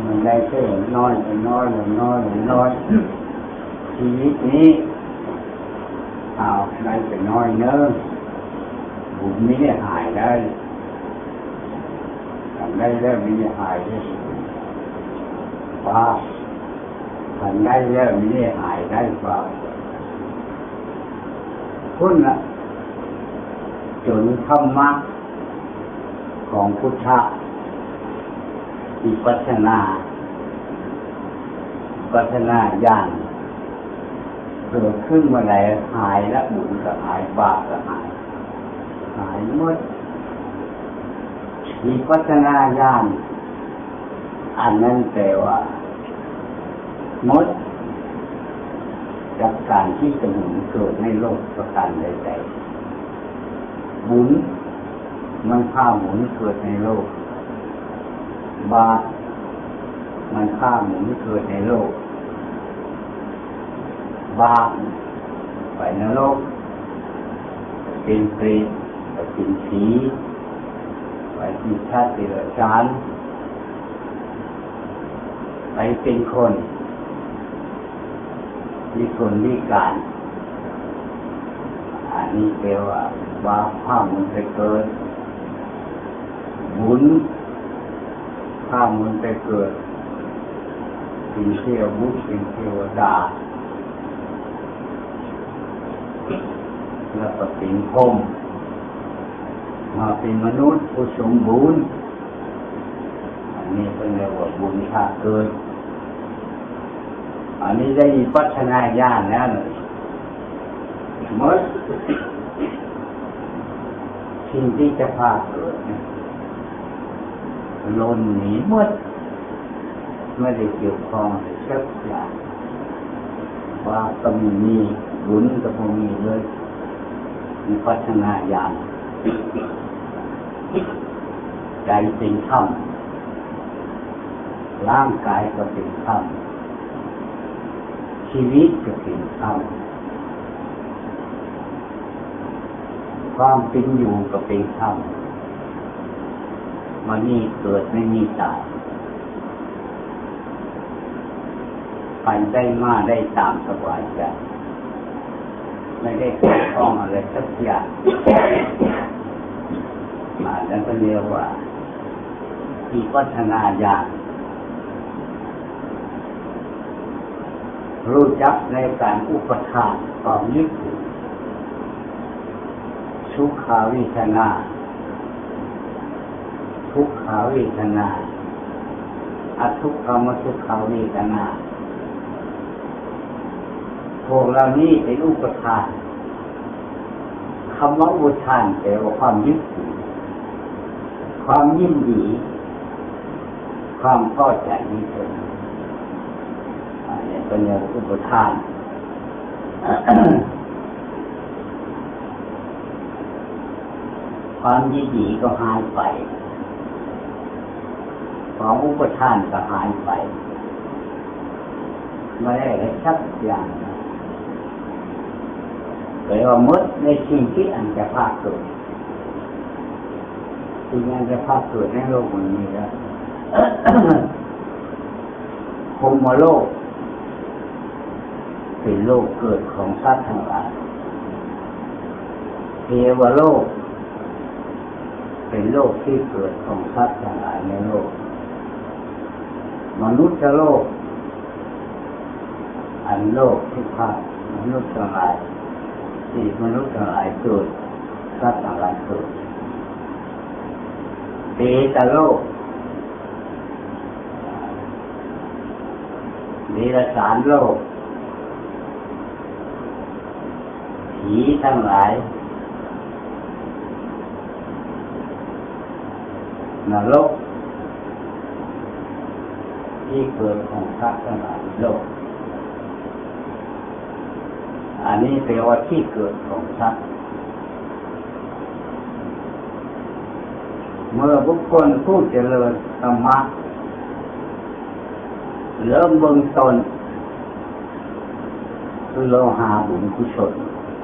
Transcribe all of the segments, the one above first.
มันได้แค่น้อยน้อยน้อยน้อยชีวิตนี้เอาได้แต่น้อยเนอะบุญไม่ได้หายได้ทำได้แล้วไม่ได้หายได้ว่าทำได้แล้วไม่ได้หายได้ว่าคุณน่ะจนธรรมะของพุทธะวิปัสสนาญาณเกิดขึ้นเมื่อไหร่หายแล้วบุญก็หายบาปก็หายหมดวิปัสสนาญาณอันนั้นแปลว่าหมดจากการที่จะหมุนเกิดในโลกประการใดๆบุญมันพาหมุนเกิดในโลกบาปมันพาหมุนเกิดในโลกบาปไปนรกเป็นเปรตไปเป็นผีไปเป็นชาติเดรัจฉานไปเป็นคนวิการอันนี้แปลว่าบาปพาหมุนไปเกิดบุญพาหมุนไปเกิดเป็นเทวบุตรเป็นเทวดาแล้วก็เป็นพรหมมาเป็นมนุษย์ผู้สมบูรณ์อันนี้เป็นเรียกว่าบุญพาเกิดอันนี้ได้วิปัสสนาญาณแล้วหมดสิ่งที่จะพาเกิดล้นหนีหมดไม่ได้เกี่ยวข้องสักอย่างว่าก็มีบุญก็มีเลยวิปัสสนาญาณใจเป็นธรรมร่างกายก็เป็นธรรมชีวิตก็เป็นธรรมความเป็นอยู่ก็เป็นธรรมมันนี่เกิดไม่มีตายไปได้มาได้ตามสบายใจไม่ได้เกี่ยวข้องอะไรสักอย่างแล้วก็เรียกว่าวิปัสสนาญาณรู้จักในการอุปทานความยึดถือทุกขาเวทนาทุกขาเวทนาอทุกขมทุกขาเวทนาพวกเรานี้เป็นอุปทานคำว่าอุปทานแปลว่าความยึดถือความยินดีความพอใจนี่เองอันนี้เป็นอุปทานความยินดีก็หายไปความอุปทานก็หายไปไม่ได้อะไรสักอย่างแปลว่าหมดในสิ่งที่อันจะพาเกิดสิ่งอันจะพาเกิดในโลกนี้แล้วพรหมโลกเป็นโลกเกิดของสัตว์ทั้งหลายเทวโลกเป็นโลกที่เกิดของสัตว์ทั้งหลายในโลกมนุษย์โลกอันโลกที่พามนุษย์ทั้งหลายที่มนุษย์ทั้งหลายเกิดสัตว์ทั้งหลายเกิดเปตโลกเดรัจฉานโลกผีทั้งหลายนรกที่เกิดของพระทั้งหลายโลกอันนี้แปลว่าที่เกิดของพระเมื่อบุคคลผู้เจริญธรรมะเริ่มเบื้องต้นคือเราหาบุญกุศล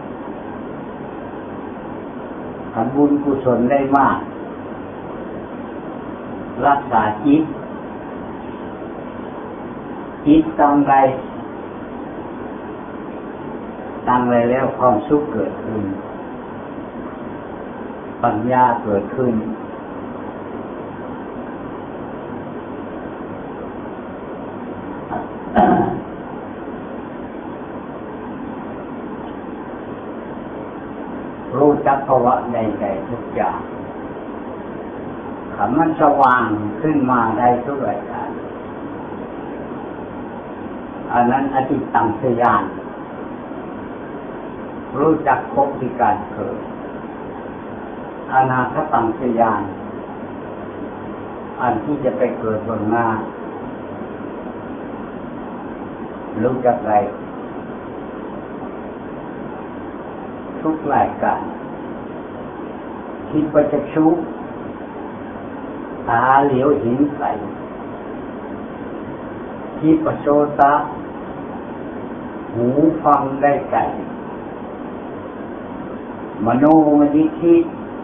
ทำบุญกุศลได้มากรักษาจิตจิตตั้งไรแล้วความสุขเกิดขึ้นปัญญาเกิดขึ้นรู้จักภาวะในใจทุกอย่างมันสว่างขึ้นมาได้ทุกรายการอันนั้นอธิตังสยานรู้จักพบที่การเกิดอนาคตังสยานอันที่จะไปเกิดบนหน้ารู้จักอะไรทุกรายการคิดว่าจะชุบตาเหลียวเห็นใสที่ประโชตะหูฟังได้ไกลมโนมยิคิด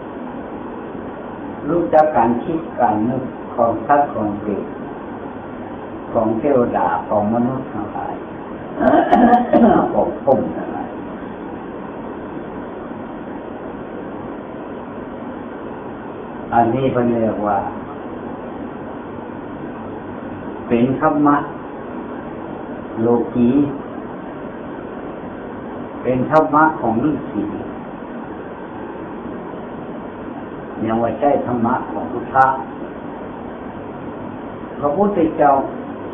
รู้จักการคิดการนึกของสัตว์ของเปรตของเทวดาของมนุษย์ทั้งหลายของพรหมทั้งหลายอันนี้เป็นเรียกว่าเป็นธรรมะโลกีเป็นธรรมะของฤาษียังว่าใช่ธรรมะของพุทธะพระพุทธเจ้า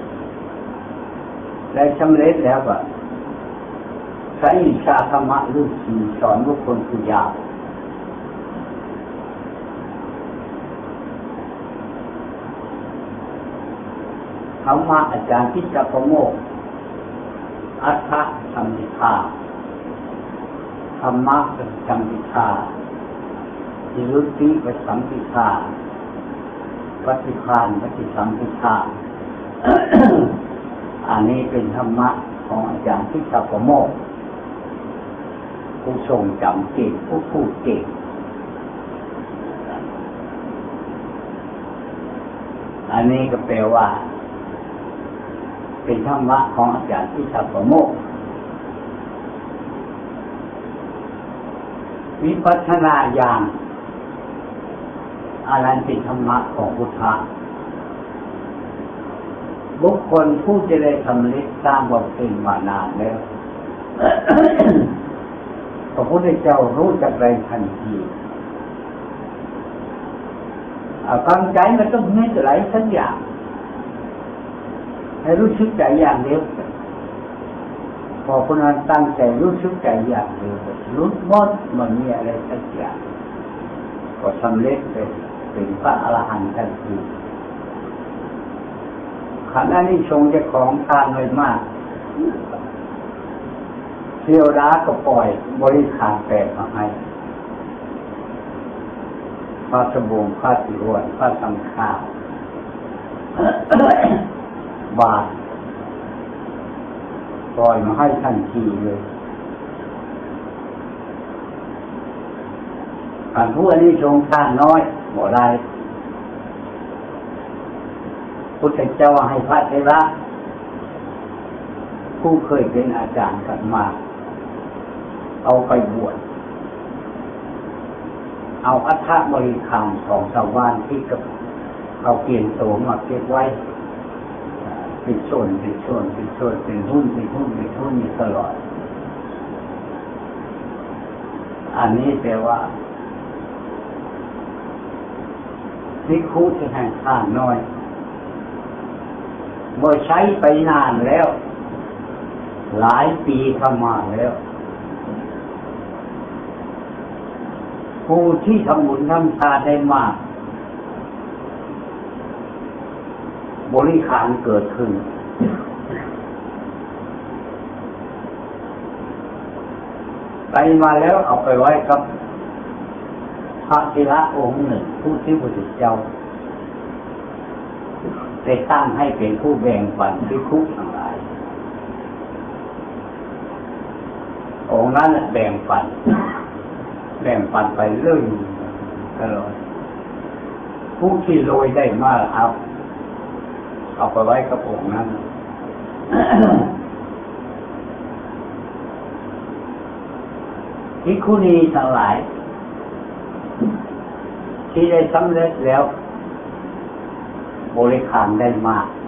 ได้สำเร็จแล้วว่าใช้วิชาธรรมะฤาษีสอนบุคคลผู้ยากธรรมะอาจารย์ทิฏฐปโมกข์อัฏฐสัมมิทาธรรมะเป็นสัมมิทาวิรุตติเป็นสัมมิทาปฏิภาณเป็นสัมมิทาอันนี้เป็นธรรมะของอาจารย์ทิฏฐปโมกข์ผู้ทรงจำเก่งผู้พูดเก่งอันนี้ก็แปลว่าเป็นธรรมะของอาจารย์ทิฏฐปโมกข์วิปัสสนาญาณอันนั้นเป็นธรรมะของพุทธะบุคคลผู้จะได้สำเร็จสร้างบำเพ็ญมานานแล้ว พระพุทธเจ้ารู้จักไรทันทีความใจมันต้องนึกอะไรสักอย่างให้รู้สึกใจอย่างเดียวพอคนนั้นตั้งใจรู้สึกใจอย่างเดียวรู้หมดมันมีอะไรสักอย่างก็สำเร็จเป็นพระอรหันต์ทันทีขณะนี้ทรงจะของทานไว้มากเที่ยวร้าก็ปล่อยบริขารแปลกมาให้พระสบงพระสิรวนพระสังฆาบาทปล่อยมาให้ทันทีเลยการผู้อันนี้ทรงทานน้อยบ่ได้พุทธเจ้าให้พระเถระผู้เคยเป็นอาจารย์กันมาเอาไปบวชเอาอัฐบริขารของชาวบ้านที่กับเขาเปลี่ยนโสมมาเก็บไว้เป็นส่วนเป็นหุ้นอยู่ตลอดอันนี้แปลว่าภิกขุที่ให้ทานน้อยเมื่อใช้ไปนานแล้วหลายปีเข้ามาแล้วผู้ที่ทำบุญทำทานได้มากบริขารเกิดขึ้นไปมาแล้วเอาไปไว้กับพระเถระองค์หนึ่งผู้ที่พระพุทธเจ้าได้ตั้งให้เป็นผู้แบ่งปันภิกขุทั้งหลายองค์นั้นแบ่งปันไปเรื่อยตลอดผู้ที่โรยได้มากเอาไปไว้กับองค์นั้นภิกขุณีทั้งหลายที่ได้สำเร็จแล้วบริขารได้มาก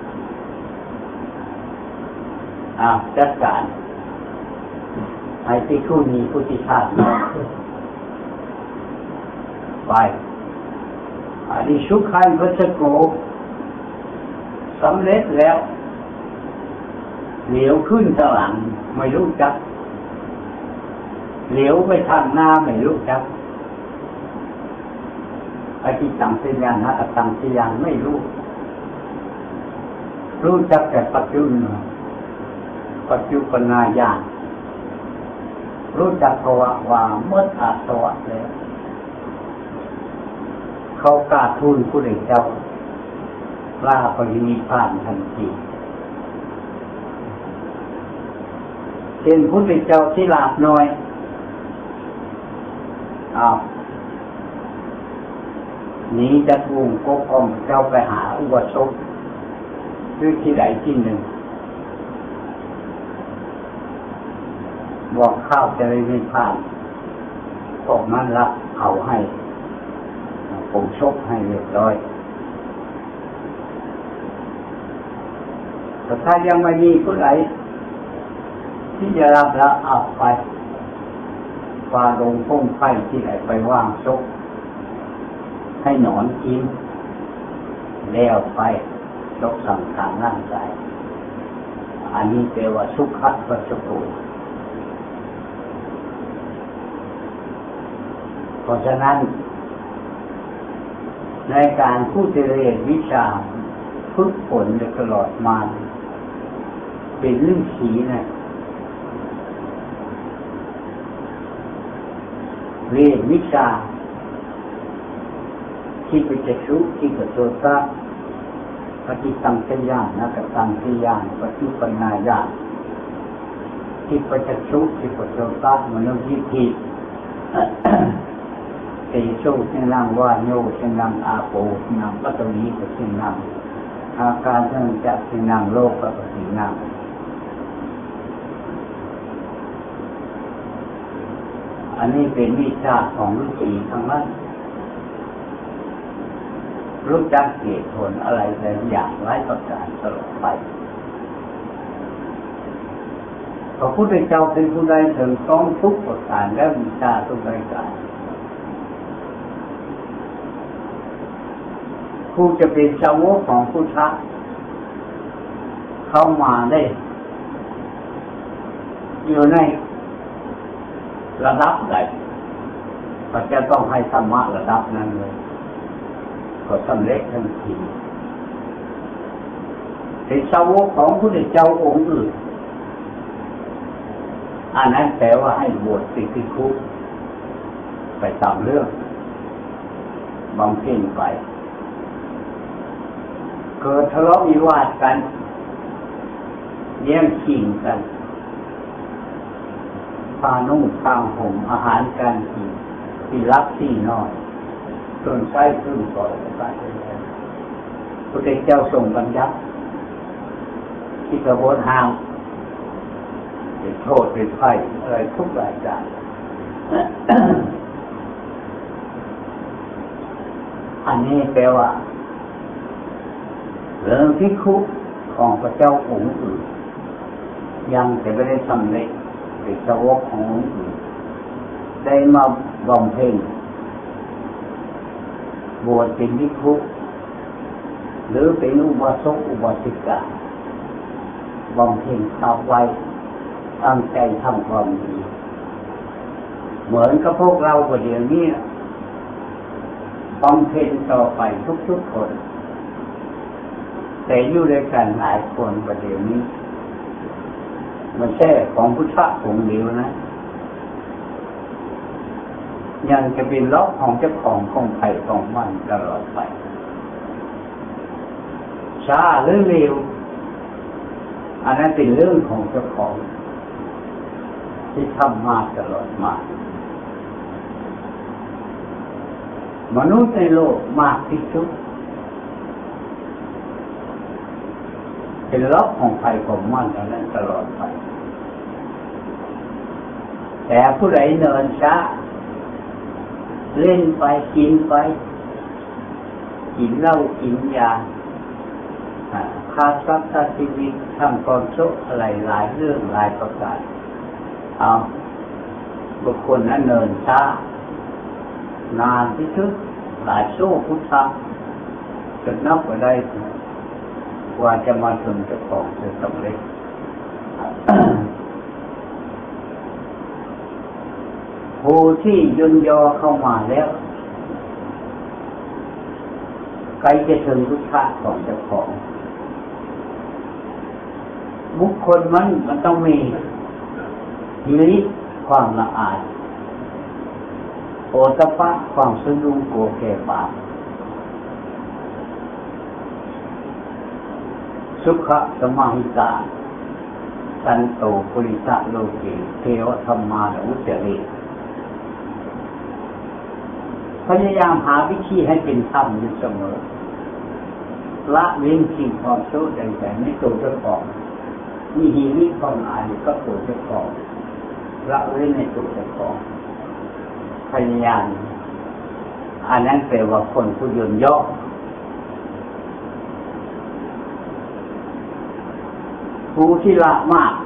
จัดการให้ภิกขุณีผู้ที่ชาติไปอริสุขันวัชโกสำเร็จแล้วเหลียวขึ้นทางหลังไม่รู้จักเหลียวไปทางหน้าไม่รู้จักอธิตังสัญญาณอตังสัญญาณไม่รู้จักแต่ปัจจุบันญาณรู้จักภาวะว่าเมื่ออาสวะแล้วเขากราบทูลผู้ใดเจ้าลาปรินิพพานทันทีเป็นผู้ใดเจ้าที่ลาบน้อยหนีจากวงกบอมเจ้าไปหาอุบาสกด้วยที่ใดที่หนึ่งบอกข้าวจะได้ไม่พลาดพวกมันรับเอาให้ผมชกให้เรียบร้อยแต่ถ้ายังไม่มีผู้ใดที่จะรับแล้วเอาไปฟ้าลงพุ่งไฟที่ไหนไปว่างชกให้หนอนกินแล้วไปชกสังขารร่างกายอันนี้แปลว่าสุขัสปัจจุบันเพราะฉะนั้นในการผู้เรียนวิชาฝึกฝนตลอดมาเป็นเรื่องสีนะเรียนวิชาที่เป็นจักษุที่เป็นโสตปฏิสังขยานนักตังขยานปฏิปัญญาญาณที่เป็นจักษุที่เป็นโสตมโนยิทธิเตโชเช่นนางวาโยเช่นนางอาโปเช่นนางปัตตวีก็เช่นนางอาการเช่นจักเช่นนางโลกก็เช่นนางอันนี้เป็นวิชาของฤาษีทั้งนั้นรู้จักเหตุผลอะไรแต่อย่างหลายประการตลอดไปพระพุทธเจ้าเป็นผู้ใดถึงต้องทุกประการและวิชาทุกประการผู้จะเป็นสาวกของพุทธะเข้ามาได้อยู่ในระดับใดก็จะต้องให้ธรรมะระดับนั้นเลยก็สำเร็จทันทีเป็นสาวกของพระพุทธเจ้าองค์อื่นอันนั้นแปลว่าให้บวชสิกขุไปตามเรื่องบำเพ็ญไปเกิดทะเลาะวิวาทกันแย่งชิงกันพานุ่งพาห่มอาหารกันที่รักที่น้อยส่วนใช้ขึ้นก่อนไปพระเจ้าทรงบัญญัติที่กระบวนห้ามเป็นโทษเป็นไฟอะไรทุกรายการอันนี้แปลว่าเรื่องภิกขุของพระเจ้าองค์อื่นยังจะไม่ได้สำเร็จเป็นสาวกขององค์อื่นได้มาบำเพ็ญบวชเป็นภิกขุหรือเป็นอุบาสกอุบาสิกาบำเพ็ญเข้าไว้ตั้งใจทำความดีเหมือนกับพวกเราประเดี๋ยวนี้บำเพ็ญต่อไปทุกๆคนแต่อยู่ด้วยกันหลายคนประเดี๋ยวนี้มันแค่ของพุทธะองค์เดียวนะยังจะเป็นล็อกของเจ้าของใครของมันตลอดไปช้าหรือเร็วอันนั้นเป็นเรื่องของเจ้าของที่ทำมาตลอดมามนุษย์ในโลกมากที่สุดจเป็นล็อกของไฟของมันนั้นตลอดไปแต่ผู้ใดเนินช้าเล่นไปกินไปกินเหล้ากินยาฆ่าทรัพย์ฆ่าชีวิตทำความชั่วอะไรหลายเรื่องหลายประการเอาบุคคลนั้นเนินช้านานที่สุดหลายชั่วพุทธะจนนับว่าได้กว่าจะมาถึงเจ้าของจะสำเร็จ ผู้ที่ย่นย่อเข้ามาแล้วใครจะถึงพุทธะของเจ้าของบุคคลมันต้องมีฮิริความละอายโอตปะความสนุกโกแก่บาปสุขะสมาหิตาสันโตปุริสะโลเกเทวธรรมานุจริพยายามหาวิธีให้เป็นธรรมอยู่เสมอละเว้นสิ่งความชั่วใดๆในตัวเจ้าของมีหิริความอายก็ตัวเจ้าของละเว้นในตัวเจ้าของพยายามอันนั้นแปลว่าคนผู้ย่นย่อผู้ที่ละมาก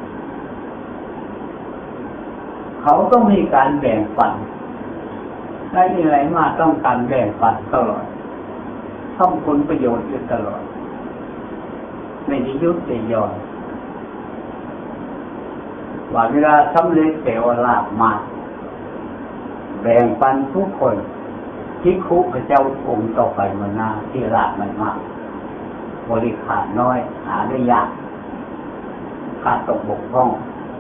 เขาต้องมีการแบ่งปันได้อะไรมาต้องการแบ่งปันตลอดทำผลประโยชน์อยู่ตลอดไม่ได้ยุติหย่อนว่าเวลาสำเร็จแต่ว่าลาภมากแบ่งปันทุกคนที่คุพระเจ้าองค์ต่อไปมาหน้าที่ลาภมันมากบริขารน้อยหาได้ยากขาดตกบกพร่อง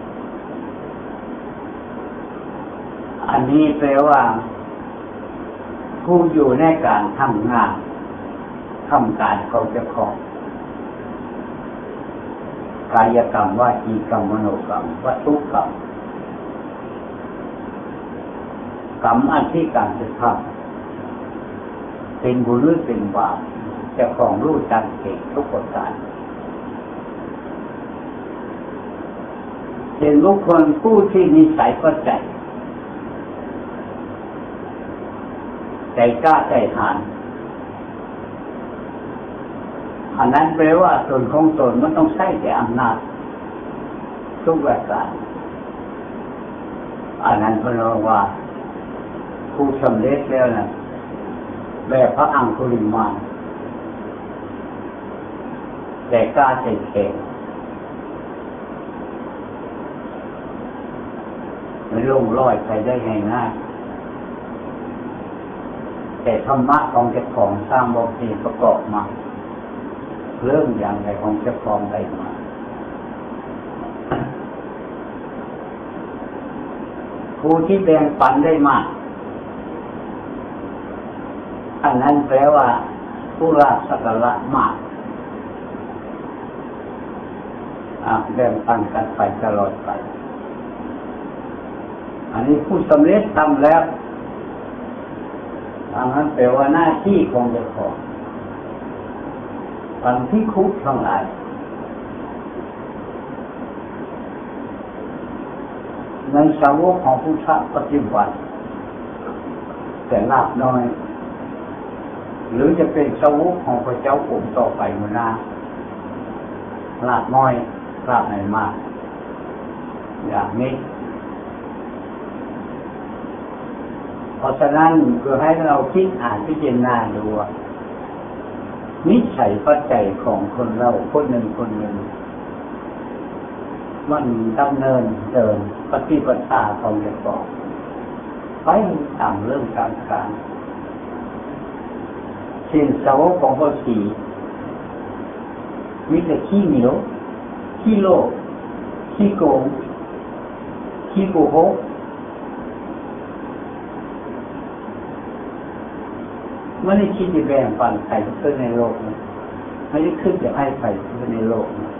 อันนี้แปลว่าผู้อยู่ในการทำงานทำการเขาจะของกายกรรมวาจีกรรมมโนกรรมวัตถุกรรมกรรมอันที่การจะทำเป็นบุญหรือเป็นบาปจะของรู้จักเก่งทุกประการเป็นบุคคลผู้ที่นิสัยก็ใจกล้าใจหานอันนั้นแปลว่าตนของตนมันต้องใช้แต่อำนาจทุกประการอันนั้นเพราะว่าผู้สำเร็จแล้วนะแบบพระอังคุลิมานแต่กล้าใจแข็งไม่ลงลอยไปได้ง่ายๆแต่ธรรมะของเจ้าของสร้างบารมีประกอบมาเรื่องอย่างไรของเจ้าของได้มาผู้ที่แบ่งปันได้มากอันนั้นแปลว่าผู้ละสักละมากแบ่งปันกันไปตลอดไปอันนี้ผู้สำเร็จทำแล้วอันนั้นแปลว่าหน้าที่ของเจ้าของบางที่คุกทั้งหลายในสาวกของพุทธปฏิบัติแต่ลาภน้อยหรือจะเป็นสาวกของพระเจ้าองค์ต่อไปเมื่อหน้าลาภน้อยลาภไม่มากอย่างนี้เพราะฉะนั้นคือให้เราคิดอ่านพิจารณาดูนิสัยปัจจัยของคนเราคนหนึ่งมันดำเนินเดินปฏิบัติของเจ้าของไปตามเรื่องการสิ่งสาวกของพระศรีมีแต่ขี้เหนียวขี้โลภขี้โกงขี้โกหกไม่ได้คิดจะแบ่งปันใครขึ้นในโลกนะไม่ได้คิดจะให้ใครขึ้นในโลกนะ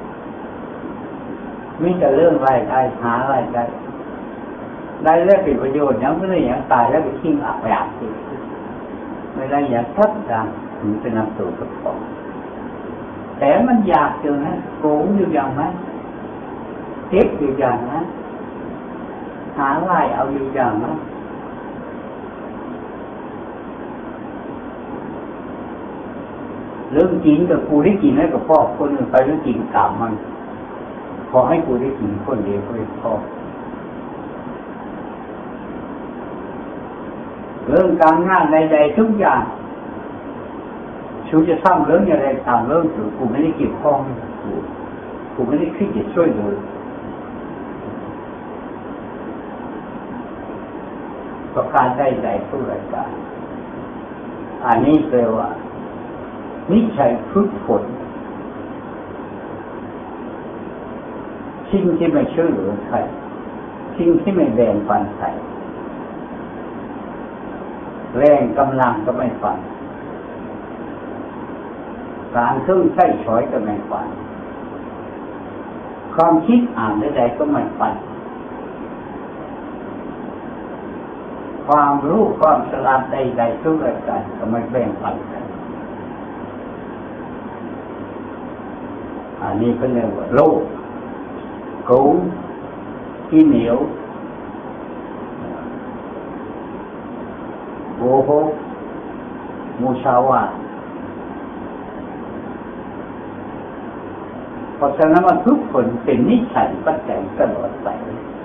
มีแต่เรื่องรายได้หารายได้ได้แล้วเป็นประโยชน์ยังไม่ได้อย่างตายแล้วไปทิ้งอับไปอาบสิไม่ได้อย่างทัดดังถึงเป็นนำสู่ทุกข์ใจแต่มันอยากอยู่นะโกงอยู่อย่างนั้นเก็บอยู่อย่างนั้นหาไล่เอาอยู่อย่างนั้นเรื่องกินกับกูได้กินแล้วกับพ่อคนอื่นไปเรื่องกินกลับมันพอให้กูได้กินคนเดียวก็เลยพอเรื่องการงานใดๆทุกอย่างชูจะทำเรื่องอะไรทำเรื่องถือกูไม่ได้เกี่ยวข้องกูไม่ได้คิดจะช่วยเลยประการใดๆทุกรายการอันนี้แปลว่านิสัยฝึกฝนสิ่งที่ไม่ช่วยเหลือใครสิ่งที่ไม่แบ่งปันใครแรงกำลังก็ไม่ปันการเครื่องใช้ช้อยก็ไม่ปันความคิดอ่านใดๆก็ไม่ปันความรู้ความฉลาดใดๆทุกรายการก็ไม่แบ่งปันกันอันนี้เป็นเรื่องว่าโลกโกงขี้เหนียวโกหกมุสาวาทเพราะฉะนั้นมันทุกคนเป็นนิสัยปัจจัยตลอดไป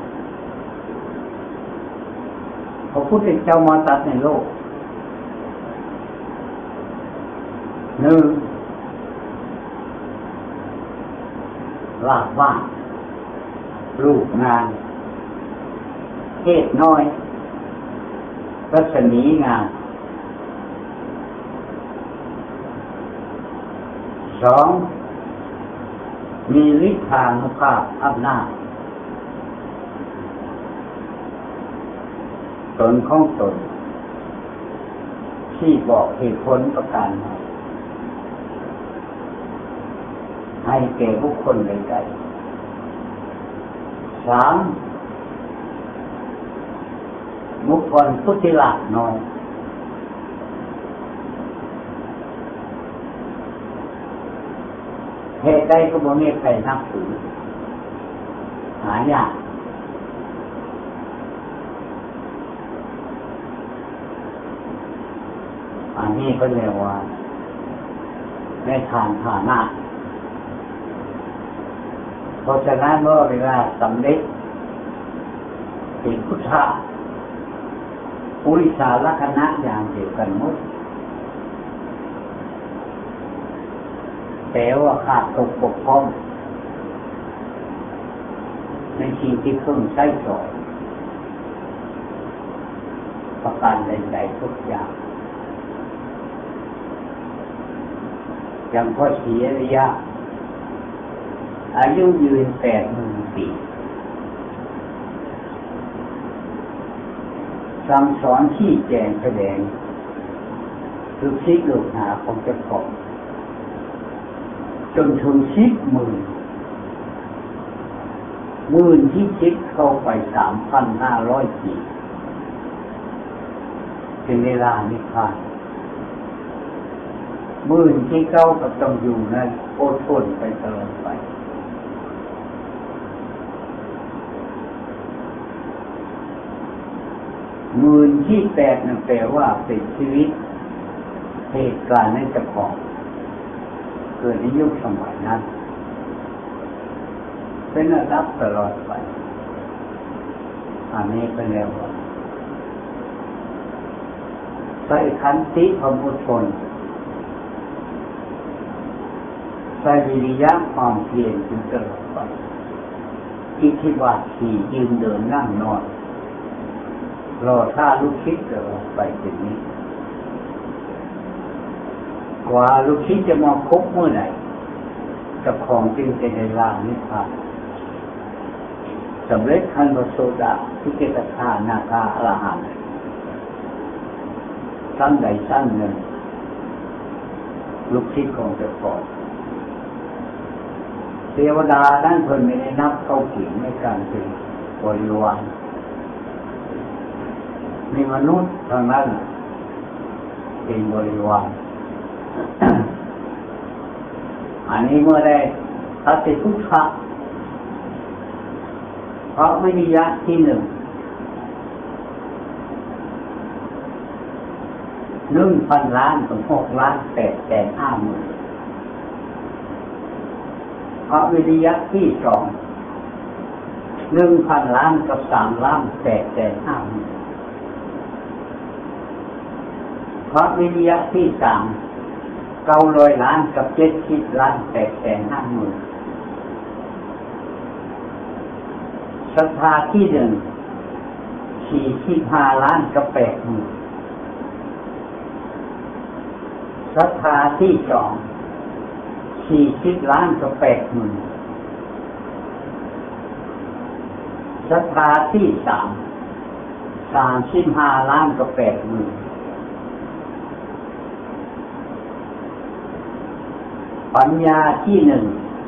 พระพุทธเจ้ามาตรัสในโลกหนึ่งลาภว่างรูปงานเทศน้อยรัศมีงานสองมีฤทธานุภาพอำนาจตนของตนที่บอกเหตุผลประการให้แก่บุคคลใดๆสามบุคคลผู้ที่หลาบน้อยเหตุใดก็บ่มีใครนับถือหายากอันนี้ก็เรียกว่าในทางฐานะเพราะฉะนั้นเมื่อเวลาสำเร็จเป็นพุทธะปุริสาลักษณะอย่างเดียวกันหมดแต่ว่าขาดตกบกพร่องในสิ่งที่เครื่องใช้สอยประการใดๆทุกอย่างอย่างพ่อศรีอริยะอายุยืน80,000 ปีสั่งสอนชี้แจงแสดงลูกศิษย์ลูกหาของเจ้าของจนถึง10,000ที่คิดเข้าไป 3,500 ปีเป็นเวลานิพพานที่เก้าก็ต้องอยู่นั้นอดทนไปตลอดไปที่8นั่นแปลว่าเป็นชีวิตเหตุการณ์ในเจ้าของเกิดในยุคสมัยนั้นเป็นระดับตลอดไปอันนี้เป็นแล้วว่าใส่ขันติความอดทนใส่วิริยะความเพียรจนตลอดไปอิทธิบาทสี่ยืนเดินนั่งนอนรอท่าลูกคิดตลอดไปถึงนี้กว่าลูกคิดจะมาครบเมื่อไหร่กับของจึงจะได้ล่างนิพพานสำเร็จขั้นพระโสดาพิเกตคานาคาอรหันต์สั้นใดสั้นหนึ่งลูกคิดของเจ้าของเทวดาด้านคนไม่ได้นับเข้าถึงในการเป็นบริวารมีมนุษย์ทางนั้นเป็นบริวารอันนี้เมื่อได้ตัดสิทุกขะเพราะวิริยะที่หนึ่ง1,000 ล้านถึง6,850,000เพราะวิริยะที่สอง1,000 ล้านกับ3,850,000เพราะวิริยะที่สาม900 ล้านกับ70,850,000ศรัทธาที่หนึ่ง45 ล้านกับ80,000ศรัทธาที่สอง40 ล้านกับ80,000ศรัทธาที่สาม35 ล้านกับ80,000ปัญญาที่หนึ่ง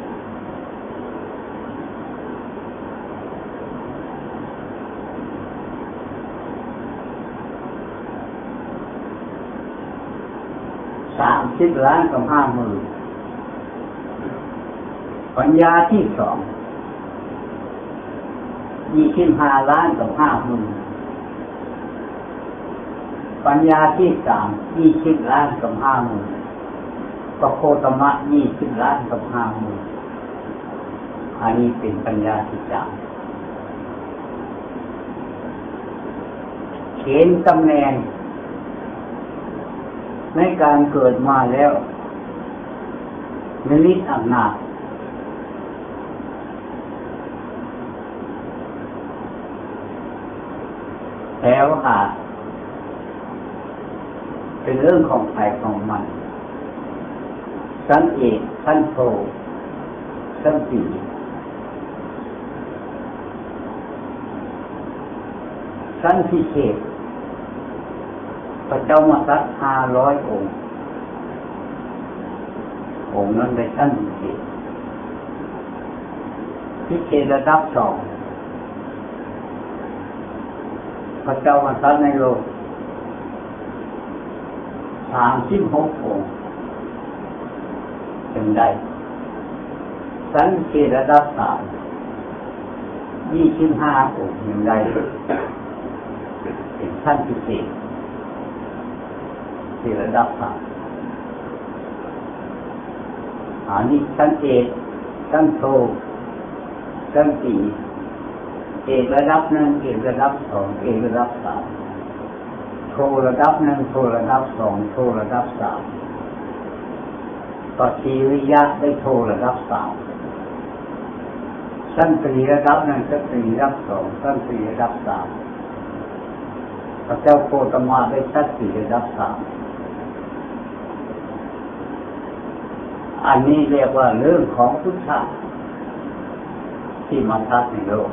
30 ล้านกับ50,000ปัญญาที่สอง25 ล้านกับ50,000ปัญญาที่สาม20 ล้านกับ50,000พระโคตมะ20 ล้านกับ50,000อันนี้เป็นปัญญาที่สามเห็นตำแหน่งในการเกิดมาแล้วนิสอำนาจแล้วเป็นเรื่องของใครของมันชั้นเอกชั้นโทชั้นสี่ชั้นพิเศษพระเจ้ามศักดิ์500 องค์นั้นได้ชั้นพิเศษระดับสองพระเจ้ามศักดิ์ในโลก36 องค์เป็นได้ชั้นพิเศษระดับสาม25 องค์เป็นได้เป็นชั้นพิเศษที่ระดับสามอันนี้ชั้นเอกชั้นโทชั้นสี่เอกระดับหนึ่งเอกระดับสองเอกระดับสามโทระดับหนึ่งโทระดับสองโทระดับสามต่อชีวิยะได้โทระดับสามชั้นตรีระดับหนึ่งชั้นตรีระดับสองชั้นตรีระดับสามพระเจ้าโคตมะได้ชั้นตรีระดับสามอันนี้เรียกว่าเรื่องของพุทธะที่มาทักในโลก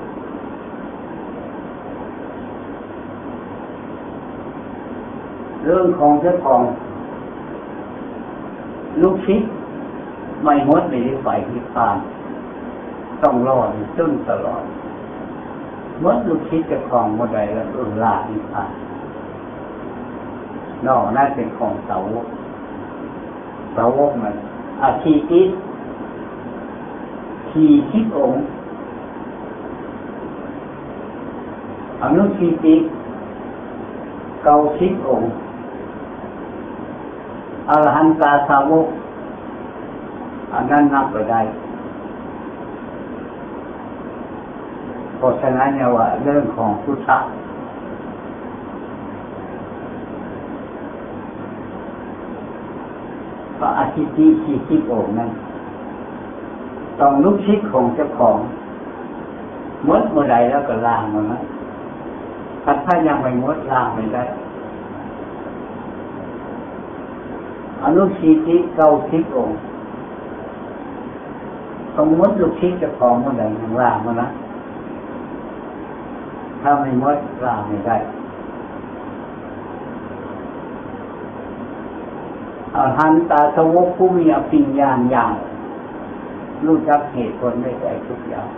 เรื่องของเจ้าของลูกศิษย์ไม่หมดในฝ่ายนิพพานต้องรอจนตลอดหมดลูกศิษย์เจ้าของเมื่อใดแล้วลานิพพานนอกนั้นเป็นของสาวกมันอาชีติ40 องค์อนุชีติ90 องค์อรหันตสาวกอันนั้นนับไปได้เพราะฉะนั้นเนี่ยว่าเรื่องของพุทธะพระอาทิตย์40 องค์นั้นต้องลูกศิษย์ของเจ้าของมดเมื่อใดแล้วก็ล้างมันนะถ้ายังไม่มดล้างไม่ได้อนุชีติ90 องค์ต้องมดลูกศิษย์เจ้าของเมื่อใดยังล้างมันนะถ้าไม่มดล้างไม่ได้อรหันตสาวกผู้มีอภิญญาอย่างรู้จักเหตุผลได้ใจทุกอย่าง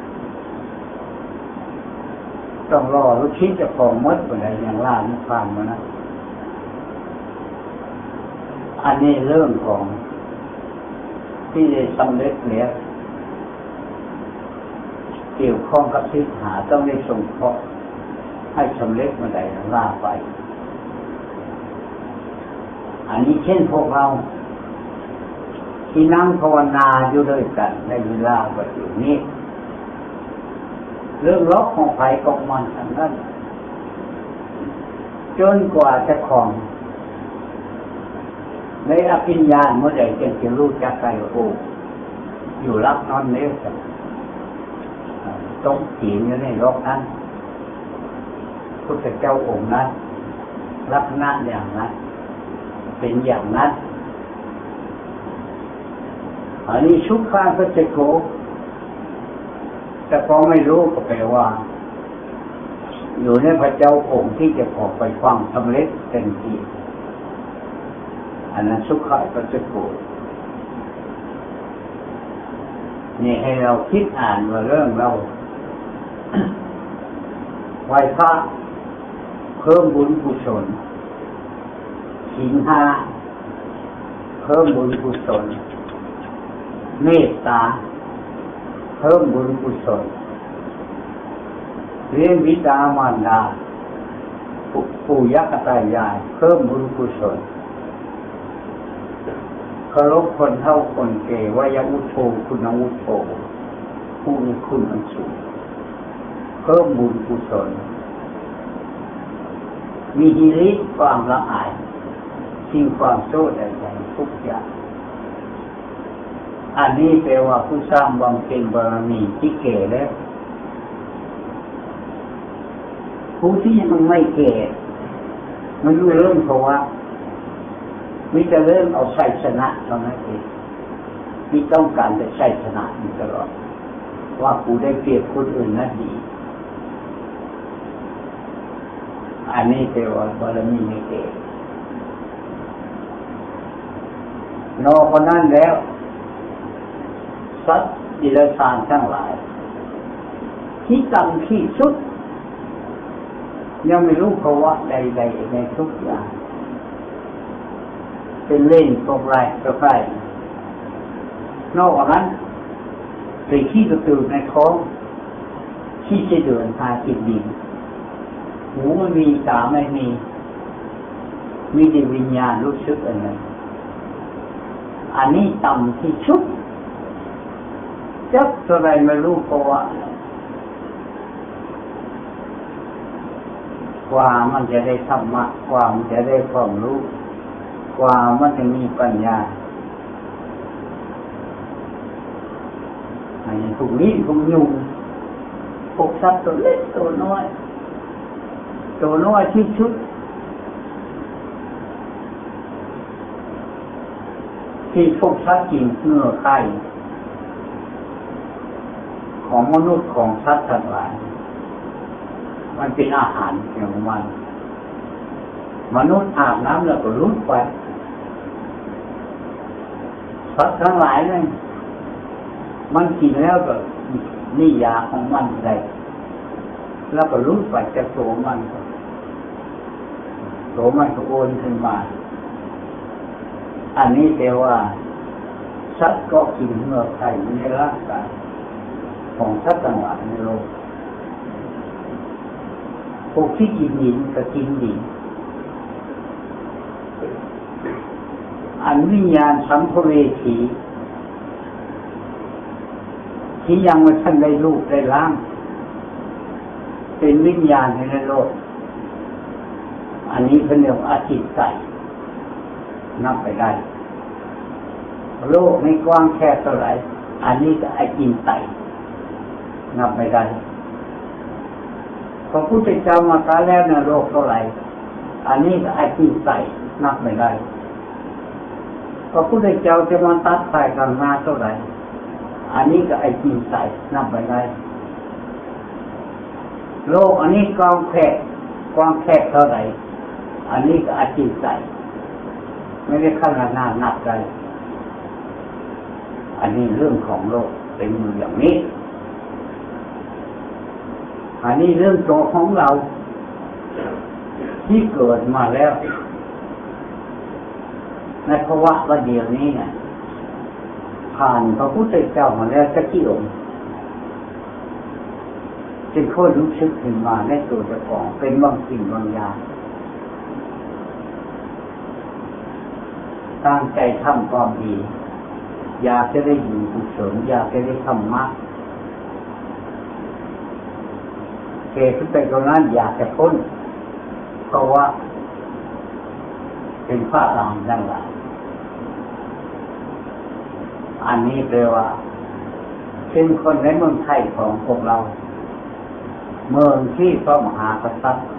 ต้องรอลูกศิษย์เจ้าของมดอะไรอย่างล่านิพพานมานะอันนี้เรื่องของที่ได้สำเร็จแล้วเกี่ยวข้องกับทิฏฐาต้องได้ส่งเคราะห์ให้สำเร็จเมื่อใดล่าไปอันนี้เช่นพวกเราที่นั่งภาวนาอยู่ด้วยกันในเวลาปัจจุบันนี้เรื่องล็อกของไฟของมันทั้งนั้นจนกว่าจะของในอภิญญาเมื่อใดจะรู้จักใจโอ้อยู่รับนอนเลี้ยวกันต้องขีนอยู่ในโลกนั้นพุทธเจ้าองค์นั้นลักษณะอย่างนั้นเป็นอย่างนั้นอันนี้ชุกข้าก็จะโกแต่พอไม่รู้ก็แปลว่าอยู่ในพระเจ้าองค์ที่จะออกไปฟังสำเร็จเต็มที่อันนั้นสุขะก็จะโกนี่ให้เราคิดอ่านว่าเรื่องเราไหว้พระเพิ่มบุญกุศลศีลห้าเพิ่มบุญกุศลเมตตาเพิ่มบุญกุศลเลี้ยงบิดามารดาปู่ย่าตายายเพิ่มบุญกุศลเคารพคนเฒ่าคนแก่วายวุโธคุณวุโธผู้มีคุณอันสูงเพิ่มบุญกุศลมีหิริความละอายสิ่งความโซ่ใดๆทุกอย่างอันนี้แปลว่าผู้สร้างบำเพ็ญบารมีที่แก่แล้วผู้ที่ยังไม่แก่มันรู้เรื่องเพราะว่ามิจะเริ่มเอาชัยชนะเท่านั้นเองมิต้องการจะชัยชนะอยู่ตลอดว่าผู้ได้เปรียบคนอื่นนั้นดีอันนี้แปลว่าบารมีไม่แก่นอกจากนั้นแล้วสัตว์ดิลสารทั้งหลายที่ต่ำที่สุดยังไม่รู้ภาวะใดๆในทุกอย่างเป็นเล่นตกไรก็ใครนอกจากนั้นไปขี้กระตือในท้องขี้จะเดินหากินดินหูไม่มีตาไม่มีแต่วิญญาณรู้สึกอะไรอันนี้ต่ำที่สุดจักอะไรไม่รู้เพราะว่าความมันจะได้ธรรมะความจะได้ความรู้ความมันจะมีปัญญาอันนี้ถูกลิ้นถูกยุงพวกสัตว์ตัวเล็กตัวน้อยที่สุดที่พวกสัตว์กินเนื้อไข่ของมนุษย์ของสัตว์ทั้งหลายมันเป็นอาหารของมันมนุษย์อาบน้ำแล้วก็ลุกไปสัตว์ทั้งหลายเลยมันกินแล้วก็นี่ยาของมันได้แล้วก็ลุกไปจากตัวมันก็โอนขึ้นมาอันนี้แปลว่าสัตว์ก็กินเนื้อไข่ในร่างกายของสัตว์ต่างๆในโลกพวกที่กินดินก็กินดินอันวิญญาณสัมภเวสีที่ยังไม่ทันได้รูปได้ร่างเป็นวิญญาณในโลกอันนี้เป็นเรื่องอาจิตใจนับไปได้โลกในกว้างแค่เท่าไหร่อันนี้ก็อาจิตใจนับไม่ได้พระพุทธเจ้ามาตายแล้วในโลกเท่าไหร่อันนี้ก็อาจิตใจนับไม่ได้พระพุทธเจ้าจะมาตัดสายกันมาเท่าไหร่อันนี้ก็อาจิตใจนับไม่ได้โลกอันนี้กว้างแค่เท่าไหร่อันนี้ก็อาจิตใจไม่ได้ขนาดนับได้อันนี้เรื่องของโลกเป็นอย่างนี้อันนี้เรื่องตัวของเราที่เกิดมาแล้วในภาวะว่าเดียวนี้เนี่ยภผ่านพระพุทธเจ้ามาแล้วสักกี่องค์จึงค่อยรู้สึกขึ้นมาในตัวเจ้าของเป็นบางสิ่งบางอย่างตั้งใจทำความดีอยากจะได้อยู่กุศลอยากจะได้ทำมากเกิดขึ้นไปตรงนั้นอยากจะพ้นเพราะว่าเป็นพระอรหันต์นั่นแหละอันนี้แปลว่าเป็นคนในเมืองไทยของพวกเราเมืองที่พระมหากษัตริย์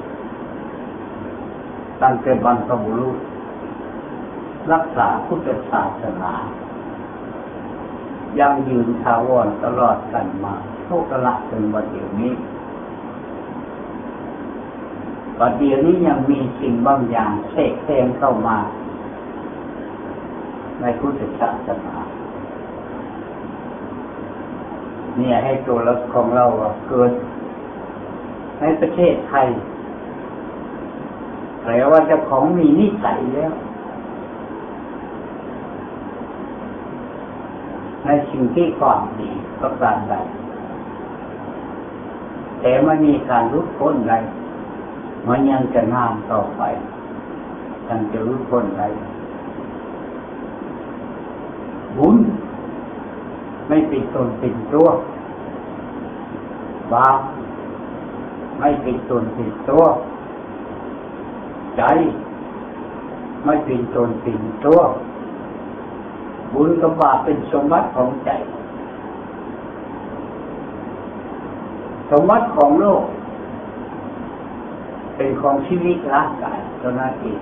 ตั้งแต่บรรพบุรุษรักษาพุทธศาสนายังยืนถาวรตลอดกันมาโชคละถึงวันเดียวนี้วันเดียวนี้ยังมีสิ่งบางอย่างแทรกแซงเข้ามาในพุทธศาสนาเนี่ยให้ตัวเราของเราเกิดในประเทศไทยแปลว่าเจ้าของมีนิสัยแล้วในสิ่งที่ความดีประการใดแต่ไม่มีการรุดพ้นใดมันยังจะนานต่อไปยังจะรุดพ้นใดบุญไม่เป็นตนเป็นตัวบาปไม่เป็นตนเป็นตัวใจไม่เป็นตนเป็นตัวบุญกับบาปเป็นสมบัติของใจสมบัติของโลกเป็นของชีวิตร่างกายเท่านั้นเอง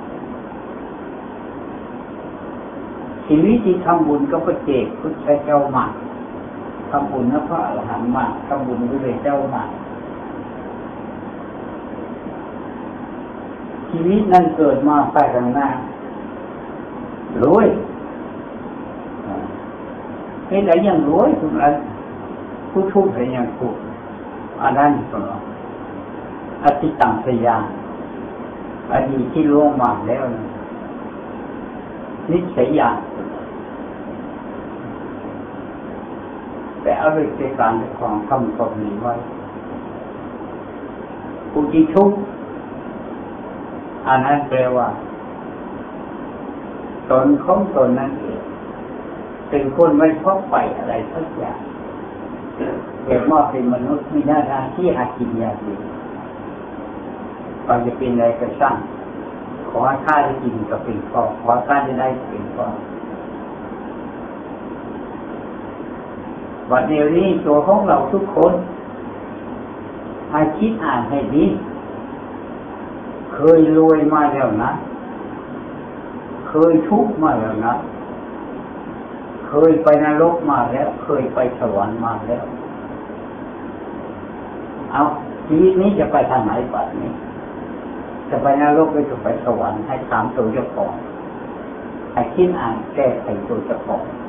ชีวิตที่ทำบุญก็ประเจกพุทธเจ้ามากทำบุญนะพระอรหันต์มากทำบุญด้วยเจ้ามากชีวิตนั้นเกิดมาไปข้างหน้ารวยให้ได้ยังรวยทุกอันผู้ทุกข์ให้ยังทุกข์อันนั้นก็อธิตังสยานอดีตที่ล่วงมาแล้วนิสัยญาณแต่เอาไปในการของคำคมนี้ไว้ผู้ที่ทุกข์อันนั้นแปลว่าตนของตนนั่นเองเป็นคนไม่พบไปอะไรสักอย่างเกิดมาเป็นมนุษย์มีหน้าที่หากินยากดีเราจะเป็นอะไรก็ช่างขอข้าได้กินก็เป็นพอขอข้าจะได้เป็นพอวันเดียวนี้ตัวของเราทุกคนให้คิดอ่านให้ดีเคยรวยมาแล้วนะเคยทุกข์มาแล้วนะเคยไปนรกมาแล้วเคยไปสวรรค์มาแล้วเอาชีวิตนี้จะไปทางไหนปัดนี้จะไปนรกหรือจะไปสวรรค์ให้ถามตัวเจ้าของให้คิดอ่านแก้ไขตัวเจ้าของ